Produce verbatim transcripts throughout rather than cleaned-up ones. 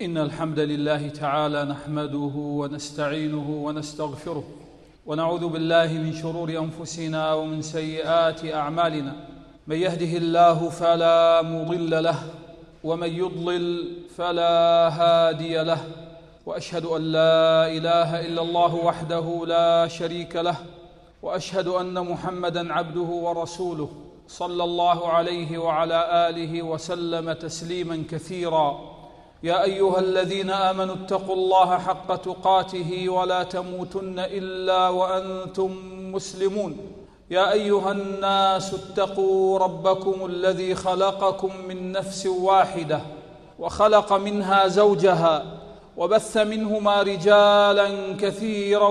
إن الحمد لله تعالى نحمده ونستعينه ونستغفره ونعوذ بالله من شرور أنفسنا ومن سيئات أعمالنا. من يهده الله فلا مضل له ومن يضلل فلا هادي له، وأشهد أن لا إله إلا الله وحده لا شريك له، وأشهد أن محمدًا عبده ورسوله صلى الله عليه وعلى آله وسلم تسليمًا كثيرا. يا أيها الذين آمنوا اتقوا الله حق تقاته ولا تموتن إلا وأنتم مسلمون. يا أيها الناس اتقوا ربكم الذي خلقكم من نفس واحدة وخلق منها زوجها وبث منهما رجالا كثيرا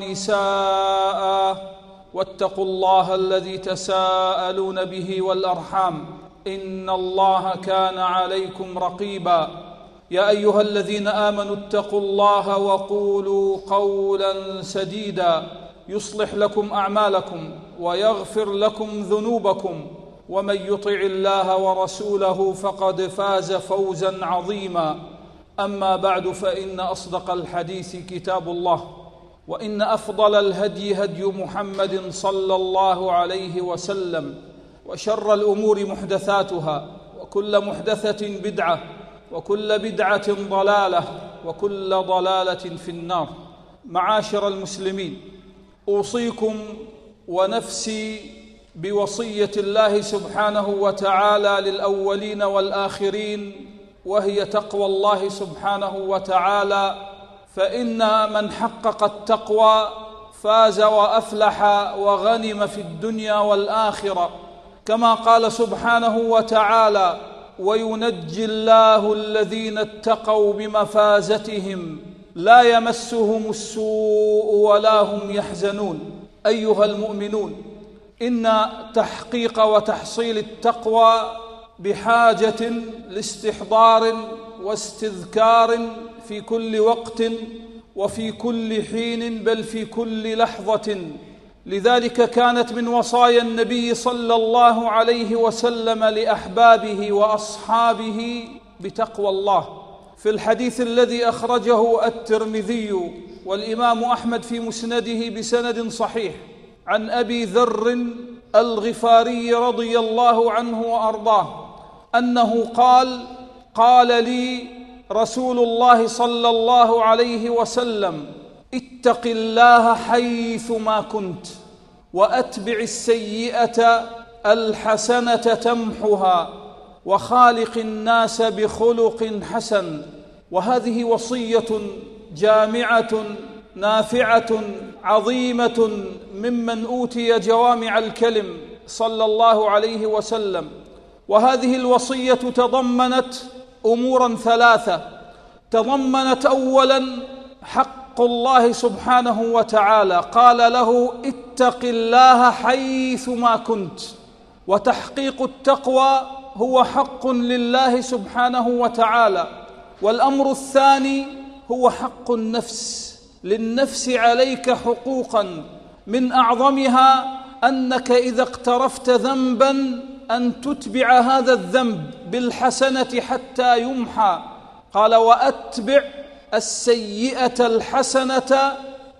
ونساء، واتقوا الله الذي تساءلون به والأرحام إن الله كان عليكم رقيبا. يا أيها الذين آمنوا اتقوا الله وقولوا قولا سديدا يصلح لكم أعمالكم ويغفر لكم ذنوبكم، ومن يطع الله ورسوله فقد فاز فوزا عظيما. أما بعد، فإن أصدق الحديث كتاب الله، وإن أفضل الهدي هدي محمد صلى الله عليه وسلم، وشر الأمور محدثاتها، وكل محدثة بدعة، وكل بدعة ضلالة، وكل ضلالة في النار. معاشر المسلمين، أوصيكم ونفسي بوصية الله سبحانه وتعالى للأولين والآخرين، وهي تقوى الله سبحانه وتعالى، فإن من حقق التقوى فاز وأفلح وغنم في الدنيا والآخرة، كما قال سبحانه وتعالى: وينجي الله الذين اتقوا بمفازتهم لا يمسهم السوء ولا هم يحزنون. أيها المؤمنون، إن تحقيق وتحصيل التقوى بحاجة لاستحضار واستذكار في كل وقت وفي كل حين، بل في كل لحظة. لذلك كانت من وصايا النبي صلى الله عليه وسلم لأحبابه وأصحابه بتقوى الله، في الحديث الذي أخرجه الترمذي والإمام أحمد في مسنده بسند صحيح عن أبي ذر الغفاري رضي الله عنه وأرضاه أنه قال: قال لي رسول الله صلى الله عليه وسلم: اتق الله حيثما كنت، وأتبع السيئة الحسنة تمحها، وخالق الناس بخلق حسن. وهذه وصية جامعة نافعة عظيمة ممن أوتي جوامع الكلم صلى الله عليه وسلم. وهذه الوصية تضمنت أموراً ثلاثة. تضمنت أولاً حق الله سبحانه وتعالى، قال له: اتق الله حيثما كنت. وتحقيق التقوى هو حق لله سبحانه وتعالى. والأمر الثاني هو حق النفس. للنفس عليك حقوقا، من أعظمها أنك إذا اقترفت ذنبا أن تتبع هذا الذنب بالحسنة حتى يمحى. قال: وأتبع السيئة الحسنة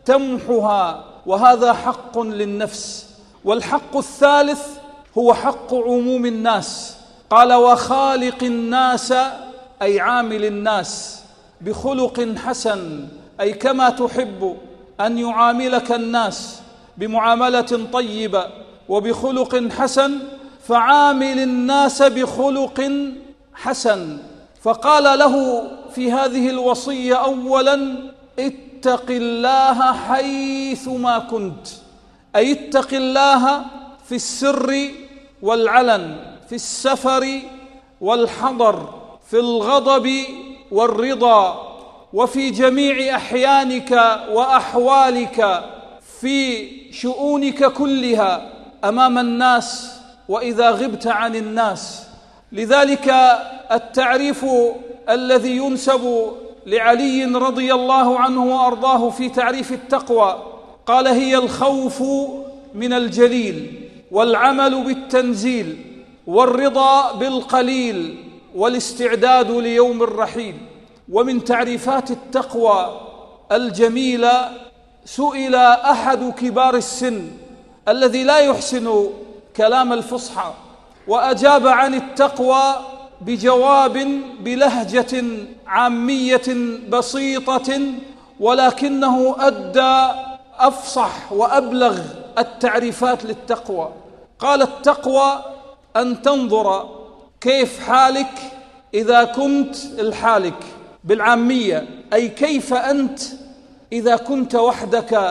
تمحها. وهذا حق للنفس. والحق الثالث هو حق عموم الناس. قال: وخالق الناس، أي عامل الناس، بخلق حسن، أي كما تحب أن يعاملك الناس بمعاملة طيبة وبخلق حسن، فعامل الناس بخلق حسن. فقال له في هذه الوصية أولاً: اتق الله حيثما كنت، أي اتق الله في السر والعلن، في السفر والحضر، في الغضب والرضا، وفي جميع أحيانك وأحوالك، في شؤونك كلها أمام الناس وإذا غبت عن الناس. لذلك التعريف الذي ينسب لعلي رضي الله عنه وأرضاه في تعريف التقوى قال: هي الخوف من الجليل، والعمل بالتنزيل، والرضا بالقليل، والاستعداد ليوم الرحيل. ومن تعريفات التقوى الجميلة سئل أحد كبار السن الذي لا يحسن كلام الفصحى، وأجاب عن التقوى بجواب بلهجة عامية بسيطة، ولكنه أدى أفصح وأبلغ التعريفات للتقوى. قال: التقوى أن تنظر كيف حالك إذا كنت الحالك بالعامية، أي كيف أنت إذا كنت وحدك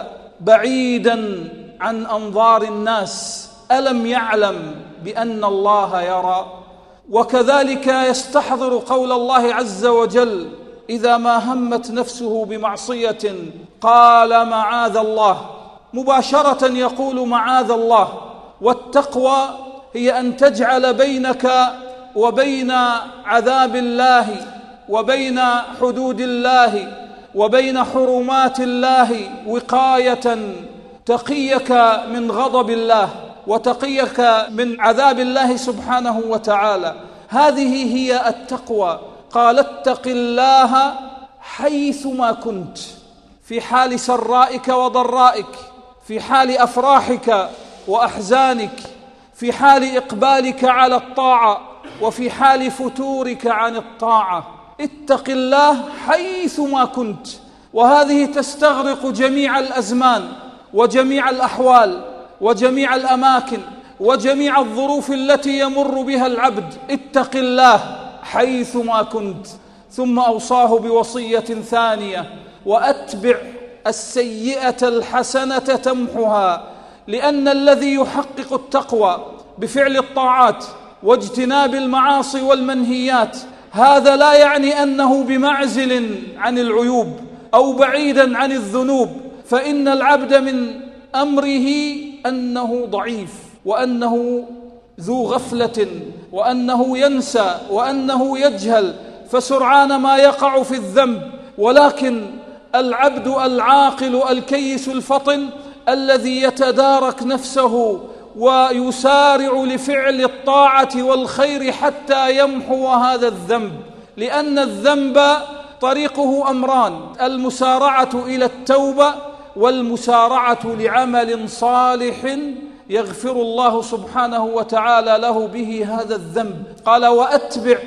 بعيدا عن أنظار الناس، ألم يعلم بأن الله يرى؟ وكذلك يستحضر قول الله عز وجل: إذا ما همت نفسه بمعصية قال معاذ الله، مباشرة يقول معاذ الله. والتقوى هي أن تجعل بينك وبين عذاب الله وبين حدود الله وبين حرمات الله وقاية تقيك من غضب الله وتقيك من عذاب الله سبحانه وتعالى. هذه هي التقوى. قال: اتق الله حيثما كنت، في حال سرائك وضرائك، في حال أفراحك وأحزانك، في حال إقبالك على الطاعة وفي حال فتورك عن الطاعة. اتق الله حيثما كنت، وهذه تستغرق جميع الأزمان وجميع الأحوال وجميع الأماكن وجميع الظروف التي يمر بها العبد. اتق الله حيثما كنت. ثم أوصاه بوصية ثانية: وأتبع السيئة الحسنة تمحها، لأن الذي يحقق التقوى بفعل الطاعات واجتناب المعاصي والمنهيات هذا لا يعني أنه بمعزل عن العيوب أو بعيدا عن الذنوب، فإن العبد من أمره أنه ضعيف وأنه ذو غفلة وأنه ينسى وأنه يجهل، فسرعان ما يقع في الذنب. ولكن العبد العاقل الكيس الفطن الذي يتدارك نفسه ويسارع لفعل الطاعة والخير حتى يمحو هذا الذنب، لأن الذنب طريقه أمران: المسارعة إلى التوبة والمسارعة لعمل صالح يغفر الله سبحانه وتعالى له به هذا الذنب. قال: وأتبع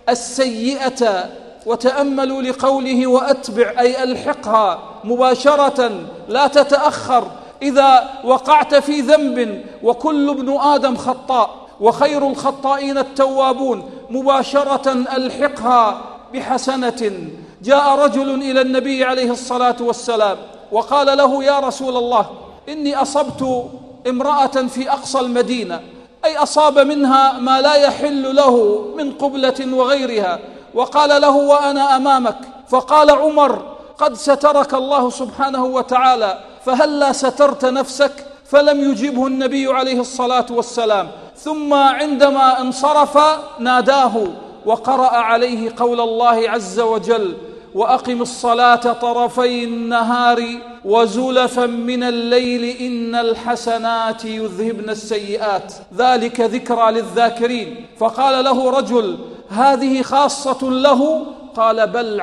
السيئة، وتأملوا لقوله وأتبع، أي ألحقها مباشرة لا تتأخر. إذا وقعت في ذنب، وكل ابن آدم خطاء وخير الخطائين التوابون، مباشرة ألحقها بحسنة. جاء رجل إلى النبي عليه الصلاة والسلام وقال له: يا رسول الله، إني أصبت امرأة في أقصى المدينة، أي أصاب منها ما لا يحل له من قبلة وغيرها. وقال له: وأنا أمامك. فقال عمر: قد سترك الله سبحانه وتعالى، فهلا سترت نفسك؟ فلم يجبه النبي عليه الصلاة والسلام. ثم عندما انصرف ناداه وقرأ عليه قول الله عز وجل: وأقم الصلاة طرفي النهار وزلفا من الليل إن الحسنات يذهبن السيئات ذلك ذكرى للذاكرين. فقال له رجل: هذه خاصة له؟ قال: بل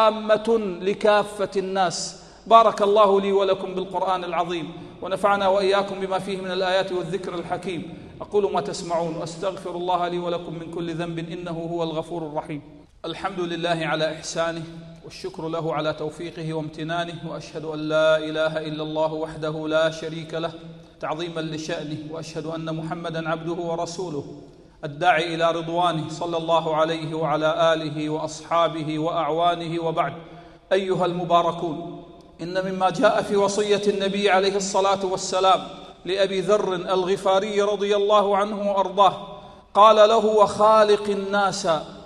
عامة لكافة الناس. بارك الله لي ولكم بالقرآن العظيم، ونفعنا وإياكم بما فيه من الآيات والذكر الحكيم. أقول ما تسمعون، وأستغفر الله لي ولكم من كل ذنب إنه هو الغفور الرحيم. الحمد لله على إحسانه، والشكر له على توفيقه وامتنانه، وأشهد أن لا إله إلا الله وحده لا شريك له تعظيما لشأنه، وأشهد أن محمدا عبده ورسوله الداعي إلى رضوانه صلى الله عليه وعلى آله وأصحابه وأعوانه. وبعد، أيها المباركون، إن مما جاء في وصية النبي عليه الصلاة والسلام لأبي ذر الغفاري رضي الله عنه وأرضاه، قال له: وخالق الناس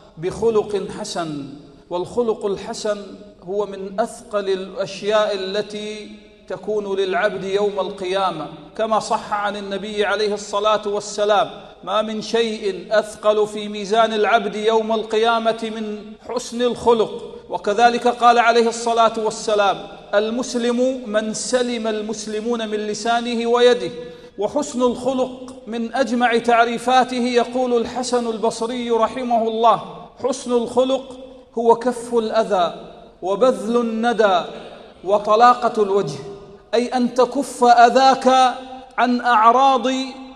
بخلق حسن. والخلق الحسن هو من أثقل الأشياء التي تكون للعبد يوم القيامة، كما صح عن النبي عليه الصلاة والسلام: ما من شيء أثقل في ميزان العبد يوم القيامة من حسن الخلق. وكذلك قال عليه الصلاة والسلام: المسلم من سلم المسلمون من لسانه ويده. وحسن الخلق من أجمع تعريفاته، يقول الحسن البصري رحمه الله: حسن الخلق هو كف الأذى وبذل الندى وطلاقة الوجه، أي أن تكف أذاك عن أعراض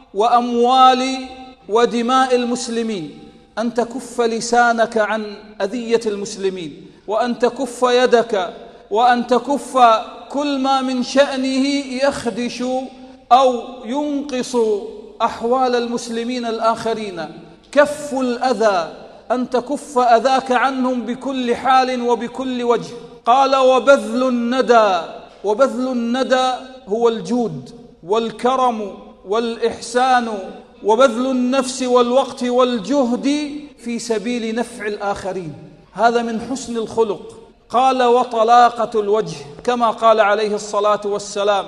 وأموال ودماء المسلمين، أن تكف لسانك عن أذية المسلمين، وأن تكف يدك، وأن تكف كل ما من شأنه يخدش أو ينقص أحوال المسلمين الآخرين. كف الأذى، أن تكف أذاك عنهم بكل حال وبكل وجه. قال وبذل الندى، وبذل الندى هو الجود والكرم والإحسان وبذل النفس والوقت والجهد في سبيل نفع الآخرين، هذا من حسن الخلق. قال وطلاقة الوجه، كما قال عليه الصلاة والسلام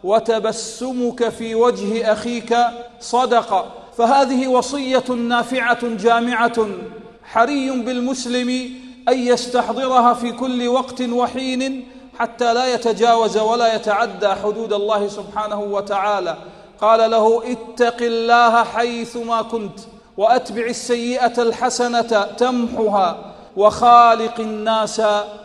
وتبسمك في وجه أخيك صدقة. فهذه وصية نافعة جامعة، حري بالمسلم أن يستحضرها في كل وقت وحين حتى لا يتجاوز ولا يتعدى حدود الله سبحانه وتعالى. قال له اتق الله حيثما كنت وأتبع السيئة الحسنة تمحها وخالق الناس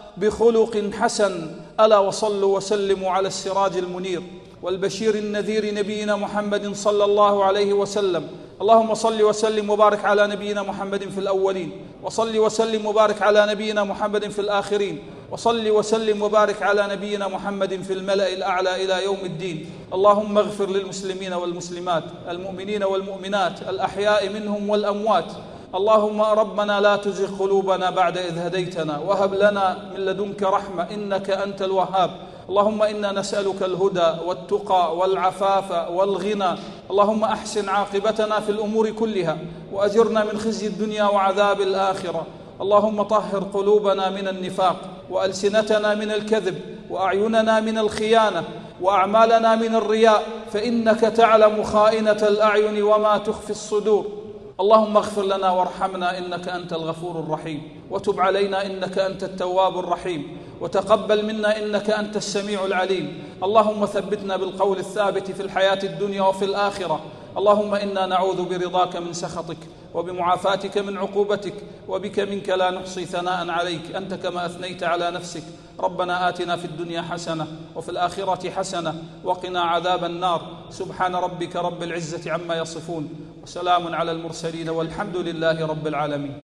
بخلق حسن. ألا وصلوا وسلموا على السراج المنير والبشير النذير نبينا محمد صلى الله عليه وسلم. اللهم صل وسلم وبارك على نبينا محمد في الأولين، وصل وسلم وبارك على نبينا محمد في الآخرين، وصل وسلم وبارك على نبينا محمد في الملأ الأعلى إلى يوم الدين. اللهم اغفر للمسلمين والمسلمات، المؤمنين والمؤمنات، الأحياء منهم والأموات. اللهم ربنا لا تزغ قلوبنا بعد إذ هديتنا وهب لنا من لدنك رحمة إنك أنت الوهاب. اللهم إنا نسألك الهدى والتقى والعفاف والغنى. اللهم أحسن عاقبتنا في الأمور كلها وأجرنا من خزي الدنيا وعذاب الآخرة. اللهم طهر قلوبنا من النفاق وألسنتنا من الكذب وأعيننا من الخيانة وأعمالنا من الرياء، فإنك تعلم خائنة الأعين وما تخفي الصدور. اللهم اغفر لنا وارحمنا إنك أنت الغفور الرحيم، وتب علينا إنك أنت التواب الرحيم، وتقبل منا إنك أنت السميع العليم. اللهم ثبتنا بالقول الثابت في الحياة الدنيا وفي الآخرة. اللهم إنا نعوذ برضاك من سخطك وبمعافاتك من عقوبتك، وبك منك لا نحصي ثناء عليك أنت كما أثنيت على نفسك. ربنا آتنا في الدنيا حسنة وفي الآخرة حسنة وقنا عذاب النار. سبحان ربك رب العزة عما يصفون، وسلام على المرسلين، والحمد لله رب العالمين.